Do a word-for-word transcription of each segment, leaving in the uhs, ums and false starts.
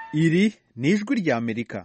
Iri ni ijwi rya Amerika.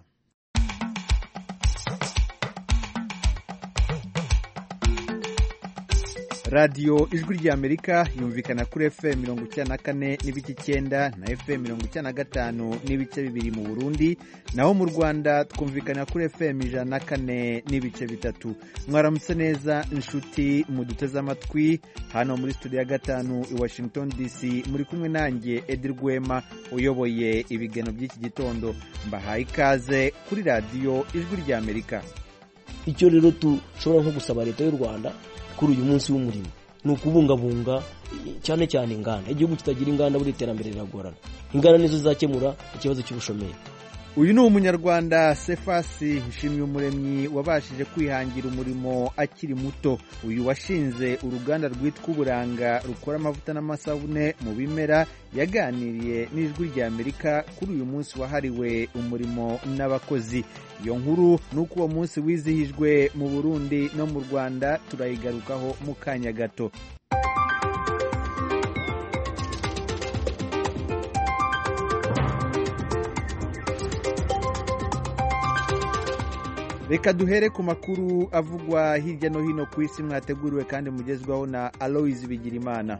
Radio ijwi rya Amerika yumvikana kuri F M mirongo icyenda na kane n'ibice icyenda na F M mirongo icyenda na gatanu n'ibice bibiri mu Burundi, naho mu Rwanda twumvikana kuri F M ijana na kane n'ibice bitatu. Mwaramutse neza inshuti muduteze amatwi hano muri studio ya gatanu i Washington D C, muri kumwe nanjye Edi Rwema uyoboye ibigeno by'iki gitondo. Mbahaye ikaze kuri radio ijwi rya Amerika. Icyo rero tushobora nko gusaba leta y'u Rwanda kuri uyu munsi w'umurimo ni ukubungabunga cyane cyane inganda. Igihugu kitagira inganda buri iterambere riragorana. Inganda nizo zakemura ikibazo cy'ubushomeri. Uyu ni umunyarwanda Sefasi Nshimyumuremyi wabashije kwihangira umurimo akiri muto. Uyu washinze uruganda rwitwa Uburanga rukora amavuta n'amasabune mu bimera, yaganiriye n'ijwi rya Amerika kuri uyu munsi wahariwe umurimo n'abakozi. Iyo nkuru nuko uwo munsi wizihijwe mu Burundi no mu Rwanda, turayigarukaho mu kanya gato. Reka duhere ku makuru avugwa hirya no hino ku isi, mwateguriwe kandi mugezwaho na Aloys Bigirimana.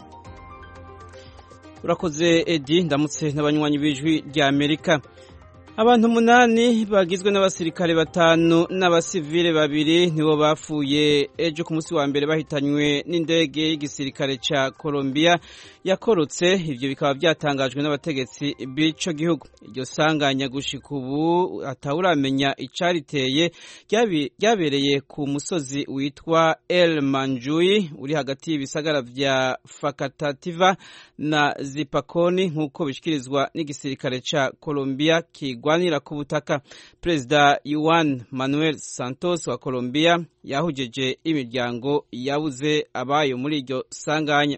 Urakoze Edi, ndamutse n'abanywanyi b'ijwi rya Amerika. Abantu umunani bagizwe n'abasirikare batanu n'abasivile babiri nibo bapfuye ejo ku munsi wa mbere bahitanywe n'indege y'igisirikare ca Colombia yakorotse. Ivyo bikaba byatangajwe n'abategetsi b'ico gihugu. Iryo sanganya gushika ubu atawuramenya icariteye, ryabereye ku musozi witwa El Manjui uri hagati y'ibisagara vya Facatativa na Zipaconi nk'uko bishikirizwa n'igisirikare ca Colombia kigwanira ku butaka. Perezida Juan Manuel Santos wa Colombia yahujeje imiryango yabuze abayo muri iryo sanganya.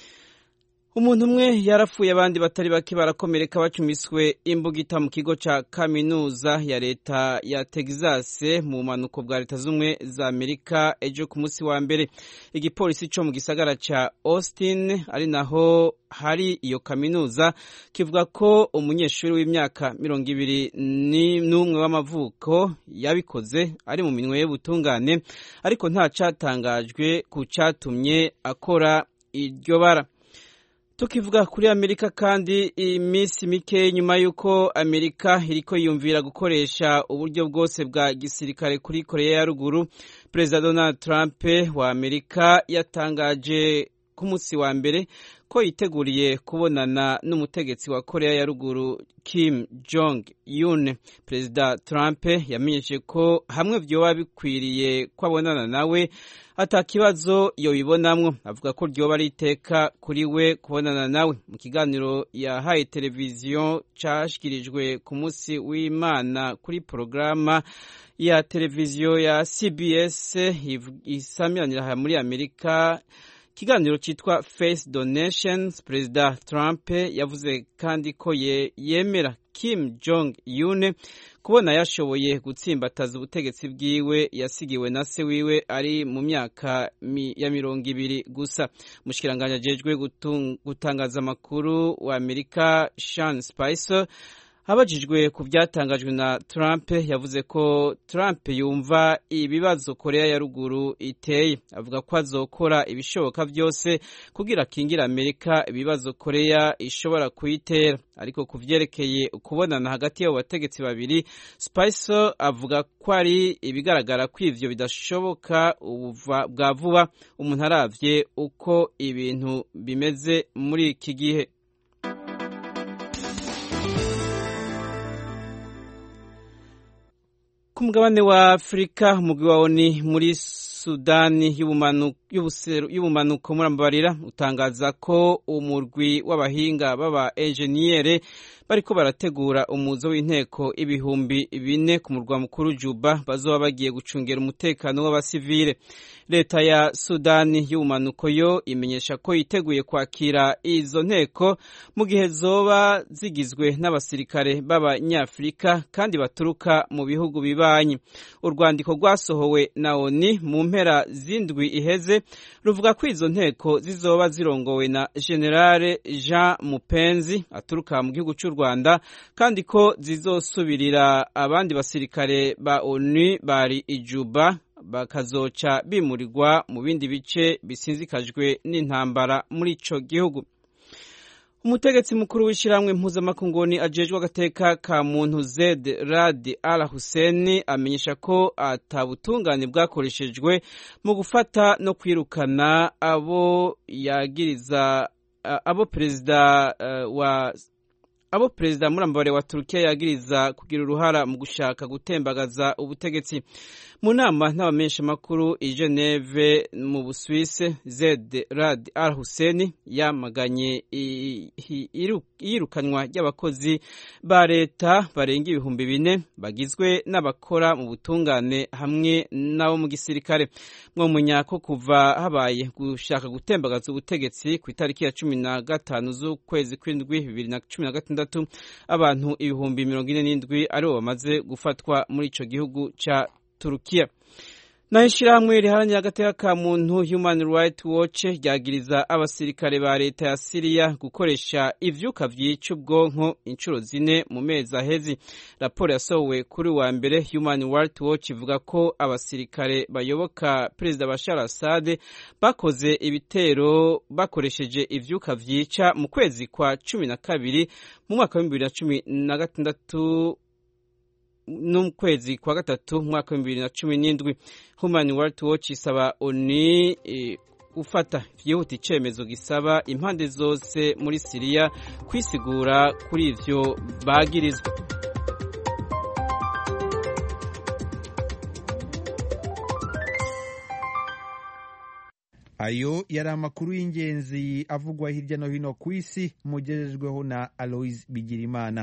Umuntu umwe yarapfuye, abandi batari bake barakomereka bacumiswe imbugita mu kigo ca kaminuza ya leta ya Texas mu manuko bwa leta z'umwe za Amerika ejo ku munsi wa mbere. Igipolisi co mu gisagara ca Austin ari naho hari iyo kaminuza kivuga ko umunyeshuri w'imyaka mirongo ibiri n'umwe w'amavuko yabikoze ari mu minwe y'ubutungane, ariko nta catangajwe ku catumye akora iryo bara. Tukivuga kuri Amerika kandi, iminsi mike nyuma yuko Amerika iriko yumvira gukoresha uburyo bwose bwa gisirikare kuri Korea ya Ruguru, Perezida Donald Trump wa Amerika yatangaje ku munsi wa mbere ko yiteguriye kubonana n'umutegetsi wa Korea ya Ruguru Kim Jong Un. Perezida Trump yamenyesheje ko hamwe vyoba bikwiriye ko abonana nawe atakibazo yobibonamwo. Avuga ko ryoba ari iteka kuri we kubonana nawe. Mu kiganiro yahaye televiziyo cashikirijwe ku munsi w'Imana kuri porogaramu ya televiziyo ya C B S isamiranira muri Amerika, ikiganiro cyitwa Face Donations, Perezida Trump yavuze kandi ko ye, yemera Kim Jong Un kubona yashoboye gutsimbataza ubutegetsi bwiwe yasigiwe na se wiwe ari mu myaka mi, ya mirongo ibiri gusa. Mushikiranganya ajejwe gutangaza amakuru wa Amerika Sean Spicer abajijwe ku byatangajwe na Trump yavuze ko Trump yumva ibibazo Korea ya Ruguru iteye. Avuga ko azokora ibishoboka byose kugira kingira Amerika ibibazo Korea ishobora kuyitera, ariko kuvyerekeye ukubonana hagati y'abo bategetsi babiri, Spicer avuga ko ari ibigaragara ko ivyo bidashoboka bwa vuba umuntu aravye uko ibintu bimeze muri iki gihe. Ku mugabane wa Afrika, umugwi wa ONU muri Sudani y'ubumanuko murambabarira utangaza ko umurwi w'abahinga baba engineer bariko barategura umuzo w'inteko ibihumbi bine ku murwa mukuru Juba bazoba bagiye gucungera umutekano w'abasivile. Leta ya Sudani y'ubumanuko yo imenyesha ko yiteguye kwakira izo nteko mu gihe zoba zigizwe n'abasirikare b'abanyafrika kandi baturuka mu bihugu bibanyi. Urwandiko rwasohowe na ONU mu mpera zindwi iheze gisirikare ruvuga ko izo nteko zizoba zirongowe na Generale Jean Mupenzi aturuka mu gihugu cy'u Rwanda kandi ko zizosubirira abandi basirikare ba ONU bari ijuba bakazoca bimurirwa mu bindi bice bisinzikajwe n'intambara muri ico gihugu. Umutegetsi mukuru w'ishiramwe mpuzamakunguni ajejwe agateka ka muntu Zed Rad Al Hussein amenyesha ko atabutungane bwakoreshejwe mu gufata no kwirukana abo yagiriza abo perezida uh, wa abo perezida Murambare wa Turkiya yagiriza kugira uruhara mu gushaka gutembagaza ubutegetsi. Mu nama n'abamenyesha makuru i Geneve mu Busuwisi, Zed Rad Al Hussein yamaganye iyirukanwa ry'abakozi ba leta barenga ibihumbi bine bagizwe n'abakora mu butungane hamwe n'abo mu gisirikare. Mwomenya ko kuva habaye gushaka gutembagaza ubutegetsi ku itariki ya cumi na gatanu z'ukwezi kw'indwi bibiri na cumi na gatandatu abantu ibihumbi mirongo ine n'indwi aribo bamaze gufatwa muri ico gihugu ca Turukiya. Na ishirahamwe riharanira agateka ka muntu Human Rights Watch ryagiriza abasirikare ba leta ya Syria gukoresha ivyuka vyica ubwonko inshuro zine mu mezi ahezi. Raporo yasohowe kuri wa mbere, Human Rights Watch ivuga ko abasirikare bayoboka Perezida Bashar Assad bakoze ibitero bakoresheje ivyuka vyica mu kwezi kwa cumi na kabiri mu mwaka wa bibiri na cumi na gatandatu n'ukwezi kwa gatatu mwaka wa bibiri na cumi n'indwi. Human Rights Watch isaba ONU gufata vyihuta icemezo gisaba impande zose muri Syria kwisigura kuri ivyo bagirizwa. Ayo yari amakuru y'ingenzi avugwa hirya no hino ku isi mugejejweho na Aloise Bigirimana.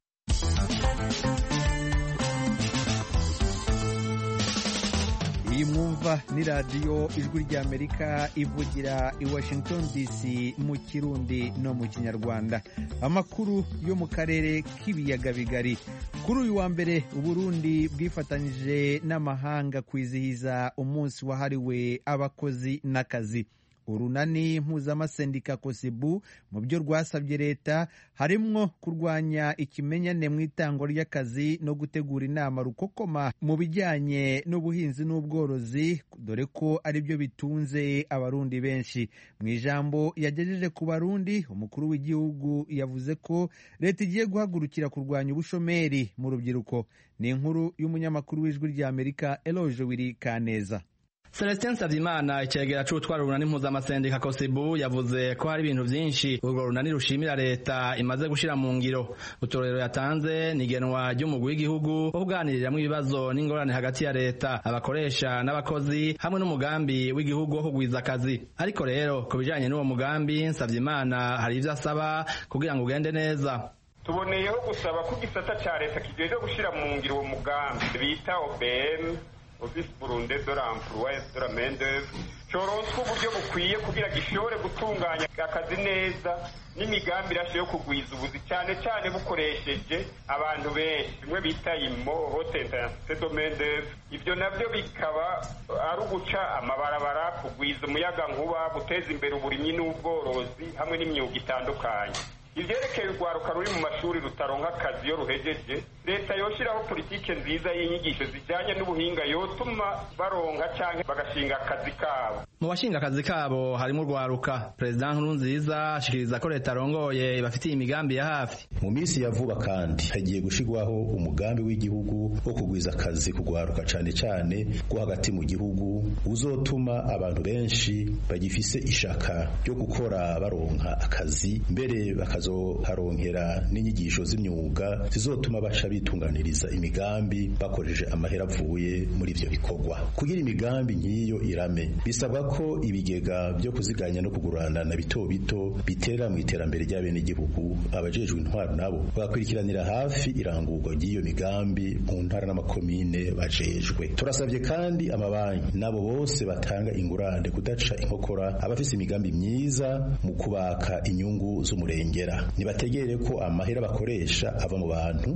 Iyi mwumva ni radiyo ijwi ry'Amerika ivugira i Washington D C mu Kirundi no mu Kinyarwanda. Amakuru yo mu karere k'ibiyaga bigari. Kuri uyu wa mbere Uburundi bwifatanyije n'amahanga kwizihiza umunsi wahariwe abakozi n'akazi. Urunani mpuzamasendika Kosibu mu byo rwasabye leta harimwo kurwanya ikimenyane mu itango ry'akazi no gutegura inama rukokoma mu bijyanye n'ubuhinzi n'ubworozi, dore ko ari byo bitunze abarundi benshi. Mu ijambo yagejeje ku barundi, umukuru w'igihugu yavuze ko leta igiye guhagurukira kurwanya ubushomeri mu rubyiruko. Ni inkuru y'umunyamakuru w'ijwi ry'Amerika Eloge Wiri Kaneza. Celestin Nsavimana icegera c'utwara urunani mpuzamasendika Kosibu yavuze ko hari ibintu vyinshi urwo runani rushimira leta imaze gushira mu ngiro. Utorero yatanze nigenwa ry'umugwi w'igihugu wo kuganiriramwo ibibazo n'ingorane hagati ya leta, abakoresha n'abakozi hamwe n'umugambi w'igihugu wo kugwiza akazi. Ariko rero ku bijanye n'uwo mugambi Nsavimana hari ivyo asaba kugira ngo ugende neza. Tuboneyeho gusaba ko igisata ca leta kijeje gushira mu ngiro uwo mugambi bita O B M Office Burunde de l'Emploi et de la Main-d'œuvre coronswa uburyo bukwiye kugira gishobore gutunganya akazi neza n'imigambi irashe yo kugwiza ubuzi cyane cyane bukoresheje abantu benshi bimwe bita imo haute intensité de main-d'œuvre. Ibyo nabyo bikaba ari uguca amabarabara, kugwiza umuyaga nkuba, guteza imbere uburimyi n'ubworozi hamwe n'imyuga itandukanye. Ivyerekeye urwaruka ruri mu mashuri rutaronka akazi yo ruhejeje, leta yoshiraho politike nziza y'inyigisho zijanye n'ubuhinga yotuma baronka canke bagashinga akazi kabo. Mu bashinga akazi kabo harimo urwaruka. Perezida Nkurunziza ashikiriza ko leta arongoye bafitiye imigambi ya hafi. Mu minsi ya vuba kandi hagiye gushigwaho umugambi w'igihugu wo kugwiza akazi kugwaruka cane cane ko hagati mu gihugu uzotuma abantu benshi bagifise ishaka ryo gukora baronka akazi, mbere bakazoharonkera n'inyigisho z'imyuga zizotuma baca bitunganiriza imigambi bakoresheje amahera avuye muri ivyo bikorwa. Kugira imigambi nk'iyo irame bisabwa ko ibigega byo kuziganya no kugurana na bito bito bitera mu iterambere ry'abene igihugu. Abajejwe intwaro nabo bakurikiranira hafi irangurwa ry'iyo migambi mu ntara n'amakomine bajejwe. Turasavye kandi amabanki nabo bose batanga ingurane kudaca inkokora abafise imigambi myiza mu kubaka inyungu z'umurengera. Nibategere ko amahera bakoresha ava mu bantu baheze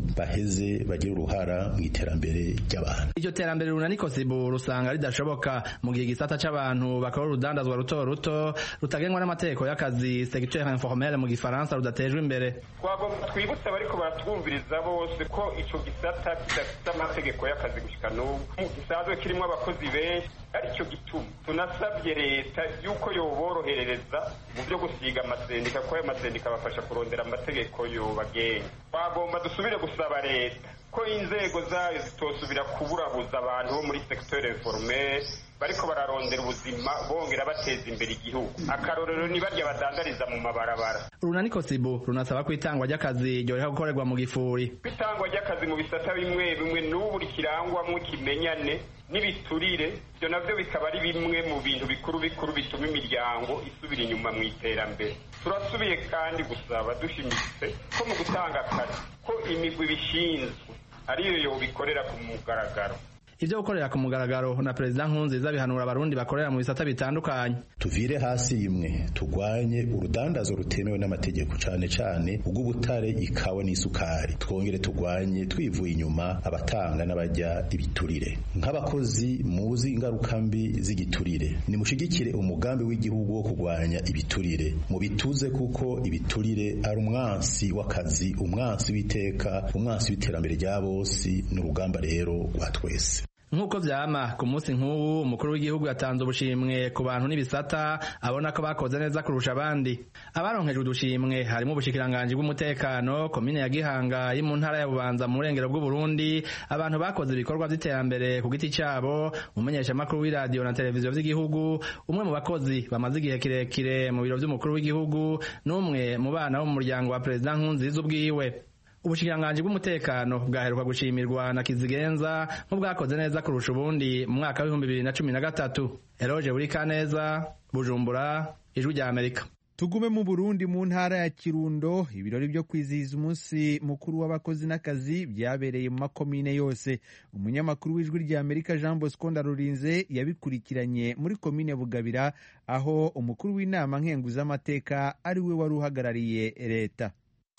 baheze bagira uruhara mu iterambere ry'abantu. Iryo terambere runani kosibu rusanga ridashoboka mu gihe gisata c'abantu bakora urudandazwa ruto ruto rutagengwa n'amategeko y'akazi secteur informel mu gifaransa rudatejwe imbere. Twagomba twibutsa bariko baratwumviriza bose ko ico gisata kidafite amategeko y'akazi gushika n'ubu gisanzwe kirimo abakozi benshi, aricyo gituma tunasabye leta yuko yoboroherereza mu byo gusiga amasendika ko ayo masendika bafasha kurondera amategeko yobagenga. Twagomba dusubire gusaba leta ko inzego zayo zitosubira kuburabuza abantu bo muri secteur informel bariko bararondera ubuzima bongera bateza imbere igihugu. Akarorero ni barya badandariza mu mabarabara. Runani kosibu runasaba ko itangwa ry'akazi ryoreka gukorerwa mu gifuri. Itangwa ry'akazi mu bisata bimwe bimwe n'ubu rikirangwamwo kimenyane n'ibiturire, byo navyo bikaba ari bimwe mu bintu bikuru bikuru bituma imiryango isubira inyuma mu iterambere. Turasubiye kandi gusaba dushimitse ko mu gutanga akazi ko imigwi bishinzwe ariyo yobikorera ku mugaragaro. Ivyo gukorera ku mugaragaro na President Nkurunziza bihanura abarundi bakorera mu bisata bitandukanye. Tuvire hasi imwe tugwanye urudandazo rutemewe n'amategeko cane cane ubw'ubutare, ikawa n'isukari. Twongere tugwanye twivuye inyuma abatanga n'abajya ibiturire. Nk'abakozi muzi ingaruka mbi z'igiturire, nimushigikire umugambi w'igihugu wo kugwanya ibiturire. Mu bituze kuko ibiturire ari umwansi w'akazi, umwansi w'iteka, umwansi w'iterambere rya bose, n'urugamba rero rwa twese. Nkuko vyama ku munsi nk'ubu umukuru w'igihugu yatanze ubushimwe ku bantu n'ibisata abona ko bakoze neza kurusha abandi. Abaronkejwe udushimwe harimo ubushikiranganje bw'umutekano, komine ya Gihanga iri mu ntara ya Bubanza mu burengero bw'u Burundi, abantu bakoze ibikorwa vy'iterambere ku giti cabo, umumenyesha makuru w'iradio na televiziyo vy'igihugu, umwe mu bakozi bamaze igihe kirekire mu biro vy'umukuru w'igihugu, n'umwe mu bana bo mu muryango wa President Nkurunziza ubwiwe. Ubushikiranganje bw'umutekano bwaheruka gushimirwa na Kizigenza nk'ubwakoze neza kurusha ubundi mu mwaka w'ibihumbi bibiri na cumi na gatatu. Eroje Burikaneza, Bujumbura, Ijwi rya Amerika. Tugume mu Burundi mu ntara ya Kirundo, ibirori byo kwizihiza umunsi mukuru w'abakozi n'akazi byabereye mu makomine yose. Umunyamakuru w'Ijwi rya Amerika Jean Bosco Ndarurinze yabikurikiranye muri komine Bugabira, aho umukuru w'inama nkenguzamateka ari we wari uhagarariye leta.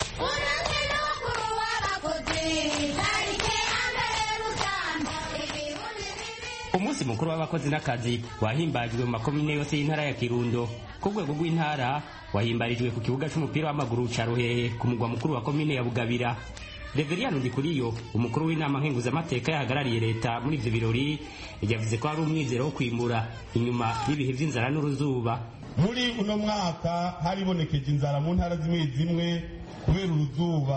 Umunsi mukuru w'abakozi n'akazi wahimbajwe mu makomine yose y'intara ya Kirundo. Ku rwego rw'intara wahimbarijwe ku kibuga c'umupira w'amaguru ca Ruhehe ku mugwa mukuru wa komine ya Bugabira. Reveriyano Ndikuriyo, umukuru w'inama nkenguzamateka yahagarariye leta muri ivyo birori, yavuze ko ari umwizero wo kwimura inyuma y'ibihe vy'inzara n'uruzuba. Muri uno mwaka haribonekeje inzara mu ntara zimwe zimwe kubera uruzuba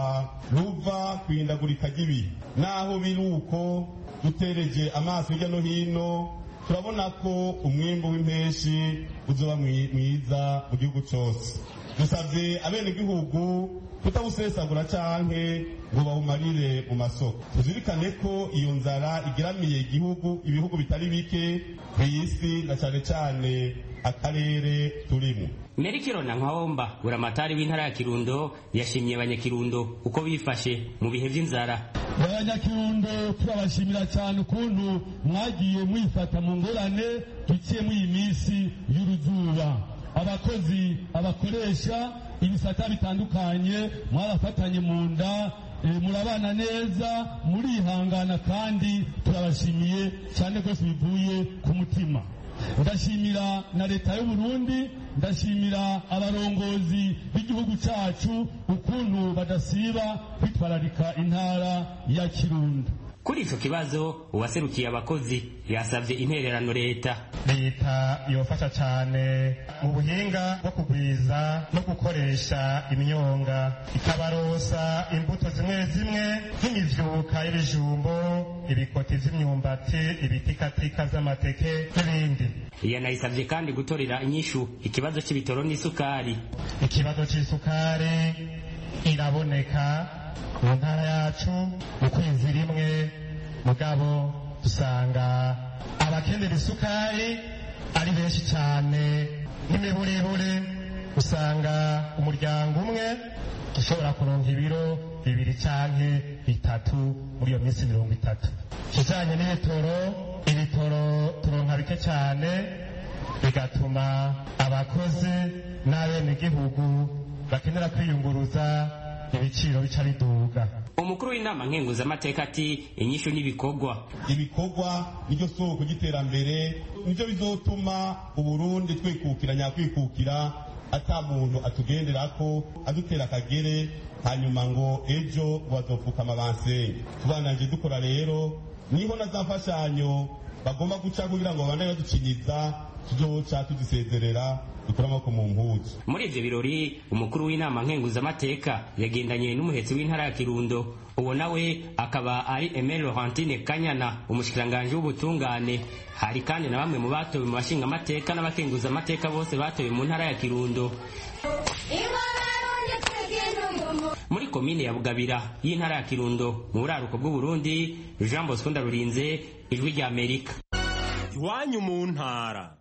ruva kwihindagurika ry'ibihe. Naho biruko dutereje amaso hirya no hino, turabona ko umwimbu w'impeshi uzoba mwiza mu gihugu cyose. Dusabye abenegihugu kutabusesagura canke ngo bawumarire mu masoko. Tuzirikane ko iyo nzara igeramiye igihugu ibihugu bitari bike ku isi, na cane cane akarere turimo. Merikiro na Nkawomba, buramatari w'intara ya Kirundo, yashimye abanyakirundo uko bifashe mu bihe vy'inzara. Abanyakirundo turabashimira cyane ukuntu mwagiye mwifata mu ngorane duciye mu iyi minsi y'uruzuba. Abakozi, abakoresha ibisata bitandukanye mwarafatanye mu nda, e, murabana neza, murihangana, kandi turabashimiye cyane rwose bivuye ku mutima. Ndashimira na leta y'u Burundi, ndashimira abarongozi b'igihugu cyacu ukuntu badasiba kwitwararika intara ya Kirundo. Kuri ico kibazo uwaserukiye abakozi yasavye intererano leta. Leta yofasha cyane mu buhinga bwo kugwiza no gukoresha imyonga, ikabarosa imbuto zimwe zimwe nk'imivyuka y'ibijumbo, ibikoti vy'imyumbati, ibitikatika z'amateke n'ibindi. Yanayisavye kandi gutorera inyishu ikibazo c'ibitoro n'isukari. Ikibazo c'isukari iraboneka mu ntara yacu mu kwezi rimwe, mugabo dusanga abakenera isukari ari benshi cyane. N'imiburibure usanga umuryango umwe ushobora kuronka ibiro bibiri canke bitatu muri iyo minsi mirongo itatu. Kijanye n'ibitoro, ibitoro turonka bike cyane, bigatuma abakozi n'abenegihugu bakenera kwiyunguruza ibiciro bica biduga. Umukuru w'inama nkenguzamateka ati inyishu n'ibikorwa ibikorwa niryo soko ry'iterambere nivyo bizotuma uburundi twikukira nyakwikukira ata muntu atugenderako adutera akagere hanyuma ngo ejo bazopfukama bansenge. Tubananje dukora rero niho na za mfashanyo bagomba guca kugira ngo babandanye baducinyiza tuzoca tudusezerera dukora amaboko mu mpuzu. Muri ivyo birori umukuru w'inama nkenguzamateka yagendanye n'umuhetsi w'intara ya Kirundo, uwo nawe akaba ari Aimé Laurentine Kanyana umushikiranganje w'ubutungane. Hari kandi na bamwe mu batowe mu bashinga amateka n'abakenguza amateka bose batowe mu ntara ya Kirundo. Muri komine ya Bugabira y'intara ya Kirundo mu buraruko bw'u Burundi, Jean Bosco Ndarurinze, Ijwi rya Amerika. Iwanyu mu ntara.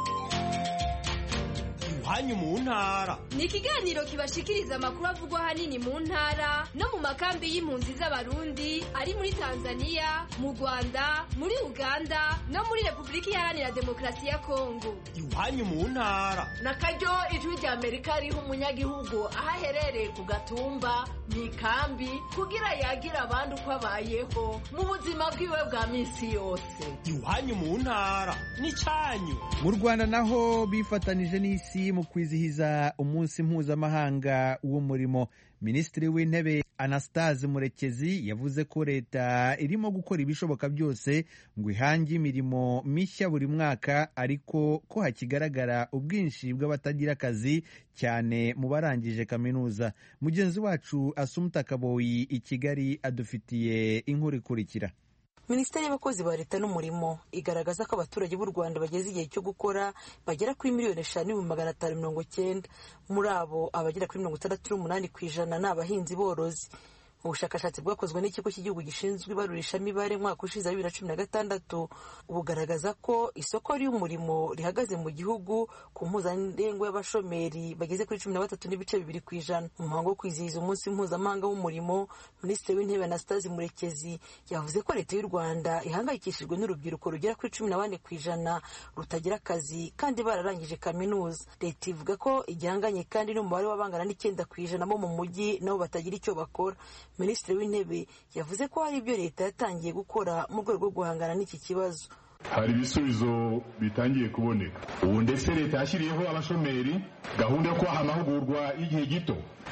Iwanyu mu ntara ni ikiganiro kibashikiriza amakuru avugwa hanini mu ntara no mu makambi y'impunzi z'abarundi ari muri Tanzania, mu Rwanda, muri Uganda no muri Republika Iharanira Demokarasi ya Kongo. Iwanyu mu ntara nakaryo Ijwi rya Amerika riha umunyagihugu aho aherereye ku gatumba mu ikambi kugira yagira abandi uko abayeho mu buzima bwiwe bwa minsi yose. Iwanyu mu ntara ni cyanyu. Mu Rwanda naho bifatanije n'isi mu kwizihiza umunsi mpuzamahanga w'umurimo. Minisitiri w'Intebe Anastase Murekezi yavuze ko leta irimo gukora ibishoboka byose ngo ihange imirimo mishya buri mwaka, ariko ko hakigaragara ubwinshi bw'abatagira akazi cyane mu barangije kaminuza. Mugenzi wacu Asumta Kaboyi i Kigali adufitiye inkuru ikurikira. Minisiteri y'abakozi ba leta n'umurimo igaragaza ko abaturage b'u Rwanda bageze igihe cyo gukora bagera kuri miliyoni eshanu n'ibihumbi magana atanu mirongo cyenda. Muri abo abagera kuri mirongo itandatu n'umunani ku ijana ni abahinzi borozi. Ubushakashatsi bwakozwe n'ikigo cy'igihugu gishinzwe ibarurishamibare mwaka ushize bibiri na cumi na gatandatu bugaragaza ko isoko ry'umurimo rihagaze mu gihugu ku mpuzandengo y'abashomeri bageze kuri cumi na batatu n'ibice bibiri ku ijana. Mu muhango wo kwizihiza umunsi mpuzamahanga w'umurimo, Minisitiri w'Intebe Anastase Murekezi yavuze ko leta y'u Rwanda ihangayikishijwe n'urubyiruko rugera kuri cumi na bane ku ijana rutagira akazi kandi bararangije kaminuza. Leta ivuga ko igihanganye kandi n'umubare w'abangana n'icyenda ku ijana bo mu mujyi nabo batagira icyo bakora. Minisitiri w'Intebe yavuze ko hari ibyo leta yatangiye gukora mu rwego rwo guhangana n'iki kibazo. Hari ibisubizo bitangiye kuboneka ubu, ndetse leta yashyiriyeho abashomeri gahunda yo kubaha amahugurwa y'igihe gito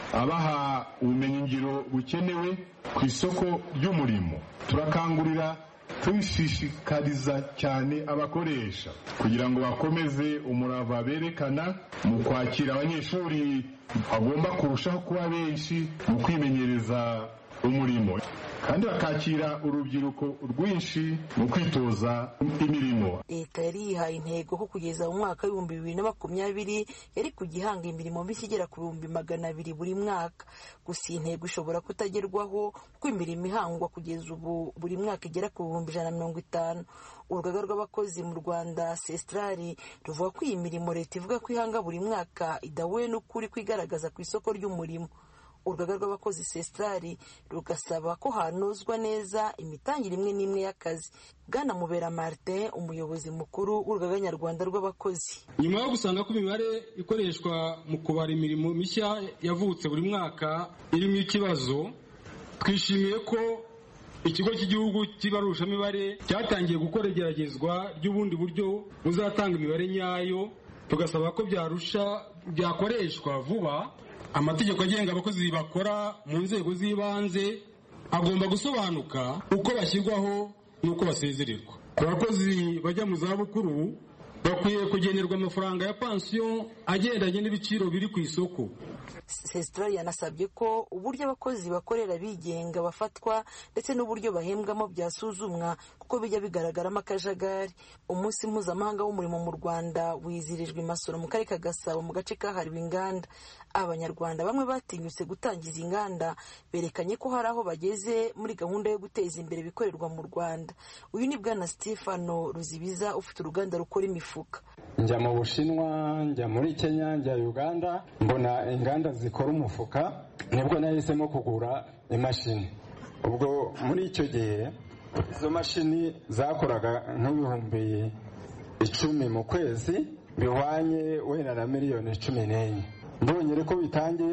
abaha ubumenyi ngiro bukenewe ku isoko ry'umurimo. Turakangurira tubishishikariza cyane abakoresha kugira ngo bakomeze umurava berekana mu kwakira abanyeshuri, bagomba kurushaho kuba benshi mu kwimenyereza umurimo kandi bakakira urubyiruko rwinshi mu kwitoza imirimo. Leta yari yihaye intego ko kugeza mu mwaka w'ibihumbi bibiri na makumyabiri yari kugihanga imirimo mishya igera ku bihumbi magana abiri buri mwaka. Gusa iyi ntego ishobora kutagerwaho kuko imirimo ihangwa kugeza ubu buri mwaka igera ku bihumbi ijana na mirongo itanu. Urugaga rw'abakozi mu Rwanda Sestrari ruvuga ko iyi mirimo leta ivuga ko ihanga buri mwaka idahuye n'ukuri kwigaragaza ku isoko ry'umurimo. Urugaga rw'abakozi Sestrari rugasaba ko hanozwa neza imitangire imwe n'imwe y'akazi. Bwana Mubera Martin, umuyobozi mukuru w'urugaga nyarwanda rw'abakozi: nyuma yo gusanga ko imibare ikoreshwa mu kubara imirimo mishya yavutse buri mwaka irimo ikibazo, twishimiye ko ikigo cy'igihugu cy'ibarurishamibare cyatangiye gukora igeragezwa ry'ubundi buryo buzatanga imibare nyayo. Tugasaba ko byarusha byakoreshwa vuba. Amategeko agenga abakozi bakora mu nzego z'ibanze agomba gusobanuka uko bashyirwaho n'uko basezererwa. Abakozi bajya mu zabukuru bakwiye kugenerwa amafaranga ya pansiyo agendanye n'ibiciro biri ku isoko. Sestrari yanasabye ko uburyo abakozi bakorera bigenga bafatwa ndetse n'uburyo bahembwamo byasuzumwa kuko bijya bigaragaramo akajagari. Umunsi mpuzamahanga w'umurimo mu Rwanda wizirijwe i Masoro mu karere ka Gasabo mu gace kahariwe inganda. Abanyarwanda bamwe batinyutse gutangiza inganda berekanye ko hari aho bageze muri gahunda yo guteza imbere ibikorerwa mu Rwanda. Uyu ni Bwana Stefano Ruzibiza ufite uruganda rukora imifuka. Njya mu Bushinwa, njya muri Kenya, njya Uganda, mbona inganda zikora umufuka, nibwo nahisemo kugura imashini. Ubwo muri icyo gihe izo mashini zakoraga nk'ibihumbi icumi mu kwezi, bihwanye wenda na miliyoni cumi n'enye. Mbonye ko bitangiye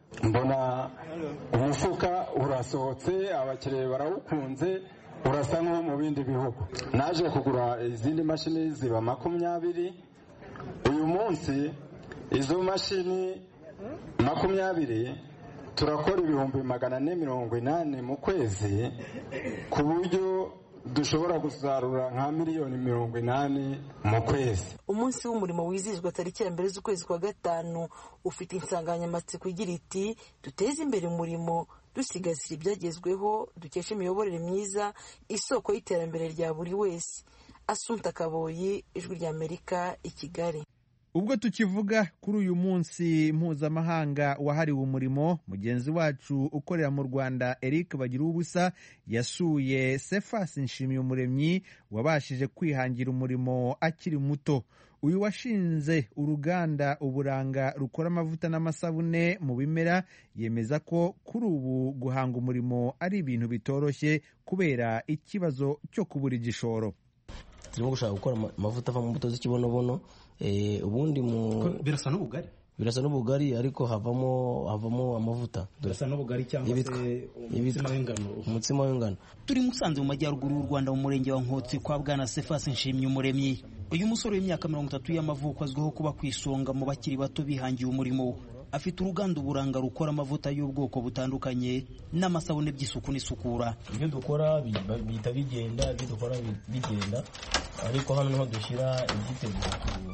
mbona umufuka urasohotse abakiriya barawukunze urasa nk'uwo mu bindi bihugu. Naje kugura izindi mashini ziba makumyabiri. Uyu munsi izo mashini makumyabiri turakora ibihumbi magana ane mirongo inani mu kwezi, ku buryo dushobora gusarura nka miliyoni mirongo inani mu kwezi. Umunsi w'umurimo wizihizwa tariki ya mbere z'ukwezi kwa gatanu ufite insanganyamatsiko igira iti duteze imbere umurimo dusigasira ibyagezweho dukesha imiyoborere myiza isoko y'iterambere rya buri wese. Assumpta Kaboyi, Ijwi ry'Amerika, i Kigali. Ubwo tukivuga kuri uyu munsi mpuzamahanga wahariwe umurimo, mugenzi wacu ukorera mu Rwanda Eric Bagiruwubusa yasuye Cephas Nshimyumuremyi wabashije kwihangira umurimo akiri muto. Uyu washinze uruganda uburanga rukora amavuta n'amasabune mu bimera yemeza ko kuri ubu guhanga umurimo ari ibintu bitoroshye kubera ikibazo cyo kubura igishoro. Turimo gushaka gukora amavuta ava mu mbuto z'ikibonobono, eh ubundi mu birasa n'ubugari birasa n'ubugari ariko havamo havamo amavuta. Birasa n'ubugari cyangwa se umutsima w'ingano. Umutsima w'ingano. Turi Musanze mu majyaruguru y'u Rwanda mu murenge wa Nkotsi kwa Bwana Cephas Nshimyumuremyi. Uyu musore w'imyaka mirongo itatu y'amavuko azwiho kuba kwisonga mu bakiri bato bihangiye umurimo. Afite uruganda uburanga rukora amavuta y'ubwoko butandukanye n'amasabune by'isuku n'isukura. Ibyo dukora bita bigenda, ibyo dukora bigenda, ariko hano niho dushyira igiteguye.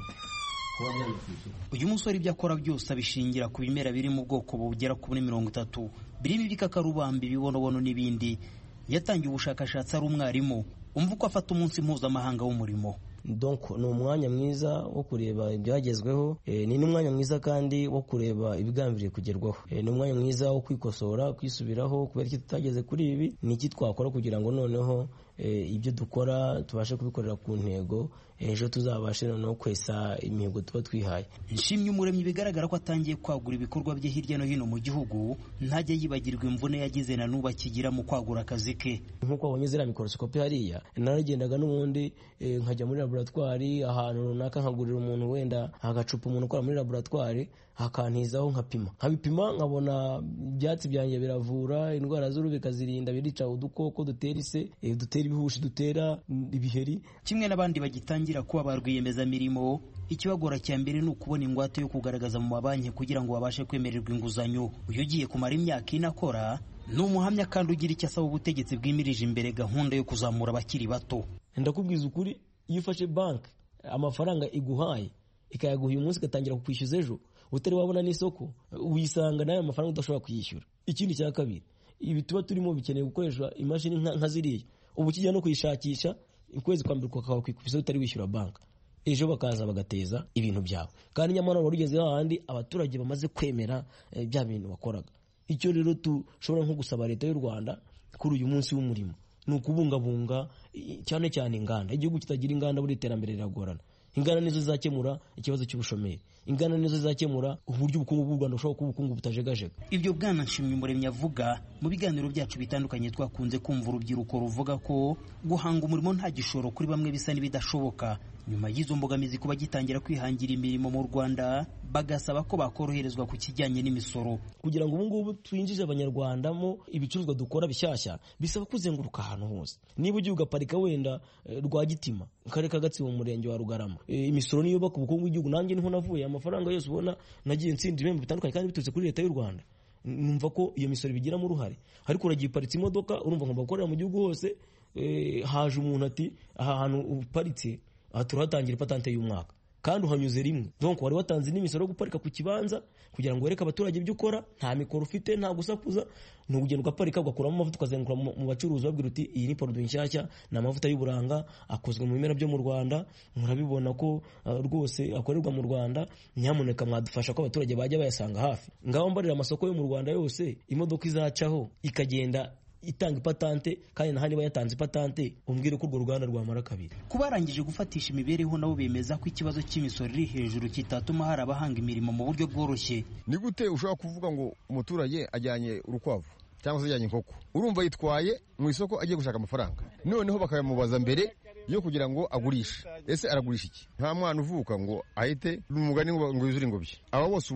Uyu musore ibyo akora byose abishingira ku bimera biri mu bwoko bugera kuri mirongo itatu birimo ibikakarubamba, ibibonobono n'ibindi. Yatangiye ubushakashatsi ari umwarimu. Umva uko afata umunsi mpuzamahanga w'umurimo. Donc ni umwanya mwiza wo kureba ibyagezweho, e, ni n'umwanya mwiza kandi wo kureba ibigambiriye kugerwaho. E, ni umwanya mwiza wo kwikosora, kwisubiraho, kubera iki tutageze kuri ibi, ni iki twakora kugira ngo noneho e, ibyo dukora tubashe kubikorera ku ntego, ejo tuzabashe noneho kwesa imihigo tuba twihaye. Nshimyumuremyi bigaragara ko atangiye kwagura ibikorwa bye hirya no hino mu gihugu, ntajya yibagirwa imvune yagize na nuba kigira mu kwagura akazi ke. Nkuko wabonye zira mikroscope hariya, naragendaga n'ubundi e, nkajya muri laboratoire ahantu runaka nkagurira umuntu wenda agacupa umuntu ukora muri laboratoire hakantizaho nkapima nkabipima nkabona ibyatsi byanjye biravura indwara z'uruhu bikazirinda, birica udukoko dutera ise, e, dutera ibihushi, dutera ibiheri. Kimwe n'abandi bagitangira kuba barwiyemeza mirimo, ikibagora cya mbere ni ukubona ingwate yo kugaragaza mu mabanki kugira ngo babashe kwemererwa inguzanyo. Uyu ugiye kumara imyaka ine akora ni umuhamya kandi ugira icyo asaba ubutegetsi bwimirije imbere gahunda yo kuzamura abakiri bato. Ndakubwiza ukuri, iyo ufashe banki amafaranga iguhaye ikayaguha uyu munsi igatangira kukwishyuza ejo utari wabona n'isoko, wisanga nayo amafaranga udashobora kuyishyura. Ikindi cya kabiri, ibi tuba turimo bikeneye gukoresha imashini nka ziriya, ubu kijya no kuyishakisha ukwezi kwa mbere ukaba kwikubisa utari wishyura banki, ejo bakaza bagateza ibintu byawe, kandi nyamara wari ugeze hahandi abaturage bamaze kwemera e, bya bintu bakoraga. Icyo rero tushobora nko gusaba leta y'u Rwanda kuri uyu munsi w'umurimo ni ukubungabunga cyane cyane inganda. Igihugu kitagira inganda buri iterambere riragorana. Inganda nizo zizakemura ikibazo cy'ubushomeri, inganda nizo zizakemura uburyo ubukungu bw'u Rwanda bushobora kuba ubukungu butajegajega. Ibyo Bwana Nshimyumuremyi avuga mu biganiro byacu bitandukanye twakunze kumva urubyiruko ruvuga ko guhanga umurimo nta gishoro kuri bamwe bisa n'ibidashoboka. Nyuma y'izo mbogamizi kuba gitangira kwihangira imirimo mu Rwanda, bagasaba ko bakoroherezwa ku kijyanye n'imisoro. Kugira ngo ubu ngubu twinjije abanyarwanda mo ibicuruzwa dukora bishyashya, bisaba kuzenguruka ahantu hose. Niba ugiye ugaparika wenda e, Rwagitima, Karere ka Gatsibo mu murenge wa Rugarama, e, imisoro niyo baka ubukungu bw'igihugu. Nanjye niho navuye, amafaranga yose ubona nagiye nsindira ibintu bitandukanye kandi biturutse kuri leta y'u Rwanda. Numva ko iyo misoro bigiramo uruhare. Ariko uragiye paritse imodoka, urumva ngomba gukorera mu gihugu hose, e, haje umuntu ati aha hantu uparitse aha turatangira patante y'umwaka kandi uhanyuze rimwe. Donc wari watanze n'imisoro yo guparika ku kibanza kugira ngo wereke abaturage ibyo ukora, nta mikoro ufite, nta gusakuza, no kugenda ugaparika ugakuramo amavuta ukazengura mu bacuruzi babwira uti iyi ni produit nshyashya, na amavuta y'uburanga akozwe mu bimera byo mu Rwanda, murabibona ko uh, rwose akorerwa mu Rwanda, nyamuneka mwadufasha ko abaturage bajya bayasanga hafi. Ngaho mbarira amasoko yo mu Rwanda yose imodoka izacaho ikagenda itanga ipatante, kandi na hani bayatanze ipatante umbwire ko urwo ruganda rwamara kabiri. Kubarangije gufatisha imibereho nabo bemeza ko ikibazo cy'imisoro iri hejuru kitatuma hari abahanga imirimo mu buryo bworoshye. Ni gute ushobora kuvuga ngo umuturage ajyanye urukwavu cyangwa se ajyanye inkoko, urumva yitwaye mu isoko agiye gushaka amafaranga, noneho bakayamubaza mbere yo kugira ngo agurishe. Ese aragurisha iki? Nta mwana uvuka ngo ahite umugani ngo yuzure ingobyi. Aba bose ubona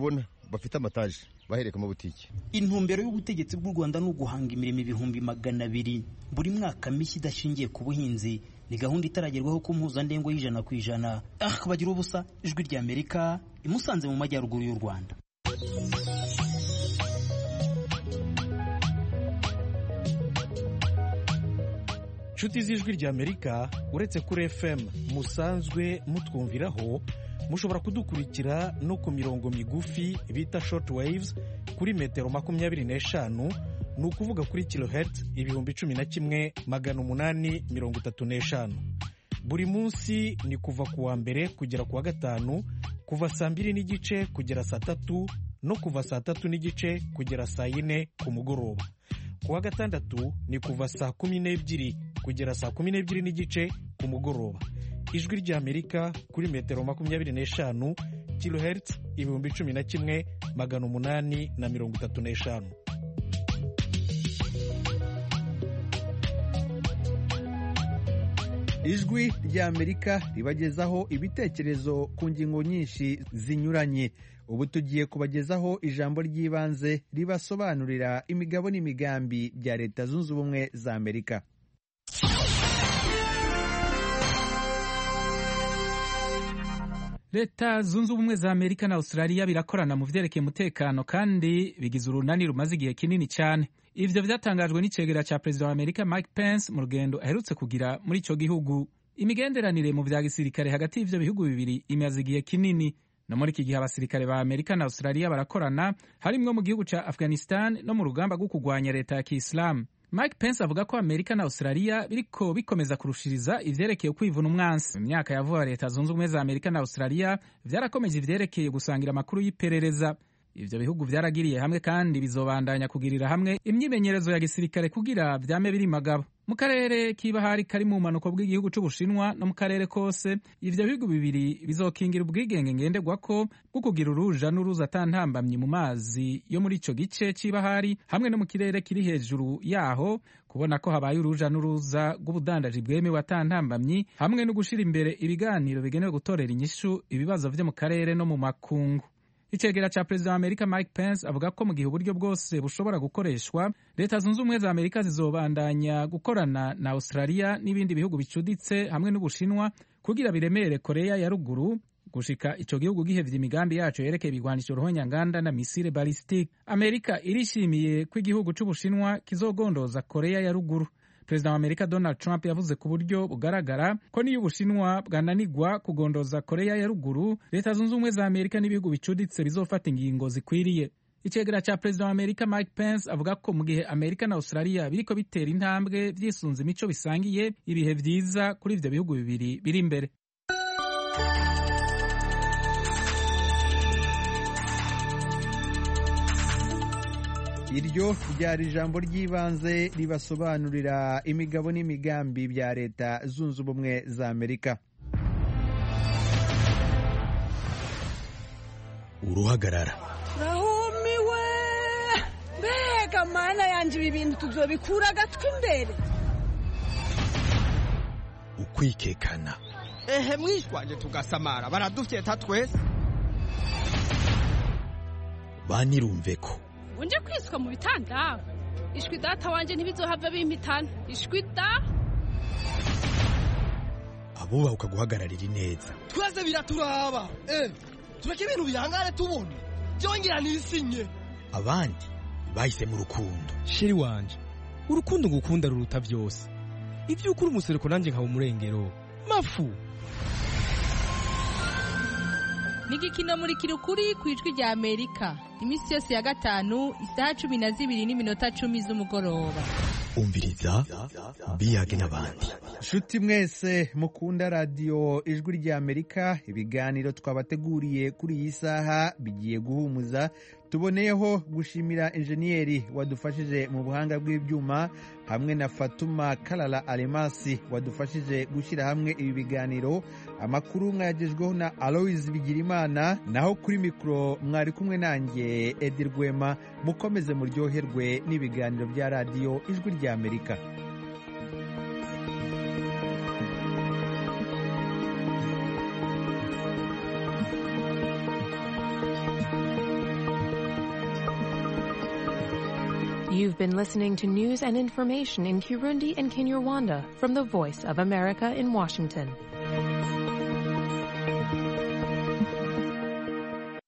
bafite amataje bahereka mu butike. Intumbero y'ubutegetsi bw'u Rwanda ni uguhanga imirimo ibihumbi magana abiri buri mwaka mishya idashingiye ku buhinzi. Ni gahunda itaragerwaho ku mpuzandengo y'ijana ku ijana. Ah, bagira ubusa, Ijwi ry'Amerika, imusanze mu majyaruguru y'u Rwanda. Nshuti z'Ijwi ry'Amerika, uretse kuri F M musanzwe mutwumviraho, mushobora kudukurikira no ku mirongo migufi bita short waves kuri metero makumyabiri n'eshanu, ni ukuvuga kuri kilohertz ibihumbi cumi na kimwe magana umunani mirongo itatu n'eshanu. Buri munsi ni kuva ku wa mbere kugera ku wa gatanu, kuva saa mbiri n'igice kugera saa tatu no kuva saa tatu n'igice kugera saa yine ku mugoroba. Ku wa gatandatu ni kuva saa kumi n'ebyiri kugera saa kumi n'ebyiri n'igice ku mugoroba. Ijwi ry'Amerika kuri metero makumyabiri n'eshanu, kilohertz ibihumbi cumi na kimwe magana umunani na mirongo itatu n'eshanu. Ijwi ry'Amerika ribagezaho ibitekerezo ku ngingo nyinshi zinyuranye. Ubu tugiye kubagezaho ijambo ry'ibanze ribasobanurira imigabo n'imigambi bya Leta Zunze Ubumwe za Amerika. Leta Zunze Ubumwe za Amerika na Australia birakorana mu vyerekeye umutekano kandi bigize urunani rumaze igihe kinini cyane. Ivyo vyatangajwe n'icegera ca Perezida wa Amerika Mike Pence mu rugendo aherutse kugira muri ico gihugu. Imigenderanire mu vya gisirikare hagati y'ivyo bihugu bibiri imaze igihe kinini. No muri iki gihe abasirikare ba Amerika na Australia barakorana, harimwo mu gihugu ca Afghanistan no mu rugamba rwo kurwanya leta ya Kiislamu. Mike Pence avuga ko Amerika na Australia biriko bikomeza kurushiriza ivyerekeye kwivuna umwansi. Mu myaka ya vuba Leta Zunze Ubumwe za Amerika na Australia vyarakomeje ivyerekeye gusangira amakuru y'iperereza. Ivyo bihugu vyaragiriye hamwe kandi bizobandanya kugirira hamwe imyimenyerezo ya gisirikare kugira vyame biri magabo. Mu karere k'ibahari kari mu manuko bw'igihugu c'Ubushinwa no mu karere kose, ivyo bihugu bibiri bizokingira ubwigenge ngenderwako bwo kugira uruja n'uruza atantambamye mu mazi yo muri ico gice c'ibahari hamwe no mu kirere kiri hejuru yaho, kubona ko habaye uruja n'uruza rw'ubudandaji bwemewe atantambamye hamwe no gushira imbere ibiganiro bigenewe gutorera inyishu ibibazo vyo mu karere no mu makungu. Icegera ca Perezida wa Amerika Mike Pence avuga ko mu gihe uburyo bwose bushobora gukoreshwa, Leta Zunze Ubumwe za Amerika zizobandanya gukorana na Australia n'ibindi bihugu bicuditse hamwe n'Ubushinwa kugira biremere Korea ya ruguru gushika ico gihugu gihevye imigambi yaco yerekeye ibigwanisho ruhonyanganda na misile ballistique. Amerika irishimiye ko igihugu c'Ubushinwa kizogondoza Korea ya ruguru. Perezida wa Amerika Donald Trump yavuze ku buryo bugaragara ko niyo Ubushinwa bwananigwa kugondoza Korea ya ruguru, Leta Zunze Ubumwe za Amerika n'ibihugu bicuditse bizofata ingingo zikwiriye. Icegera ca Perezida wa Amerika Mike Pence avuga ko mu gihe Amerika na Australia biriko bitera intambwe vyisunze imico bisangiye, ibihe vyiza kuri ivyo bihugu bibiri biri imbere. Iryo ryari ijambo ry'ibanze ribasobanurira imigabo n'imigambi bya Leta Zunze Ubumwe za Amerika. Uruhagarara. Rahumiwe! Mbega mana yanje ibi bintu tuzobikura agatwi imbere. Ukwikekana. Ehe mwishwaje tugasamara baradufyeta twese. Banirumveko. Unje kwiswa mu bitanda. Ishwi data wanje ntibizohava bimpitana. Ishwi da. Abuba ukaguhagararira neza. Twese biraturaba. Eh, tureke ibintu bihangare tubone. Byongera nisinye. Abandi bahise mu rukundo. Shiri wanje. Urukundo ngukunda ruruta byose. Ivyo ukuri umusereko nanje nka umurengero. Mafu. Nigikino muri kirukuri kwijwi rya Amerika. Imisi yose ya gatanu isaha cumi na zibiri n'iminota cumi z'umugoroba. Umviriza biyage n'abandi. Shuti mwese mukunda radio Ijwi rya Amerika, ibiganiro twabateguriye kuri iyi saha bigiye guhumuza. Tuboneyeho gushimira enjeniyeri wadufashije mu buhanga bw'ibyuma hamwe na Fatuma Kalala Alemasi wadufashije gushyira hamwe ibi biganiro. Amakuru mwayagejweho na Alois Bigirimana, naho kuri mikro mwari kumwe nanjye Edi Rwema. Mukomeze muryoherwe n'ibiganiro bya radio Ijwi rya Amerika. You've been listening to news and information in Kirundi and Kinyarwanda from the Voice of America in Washington.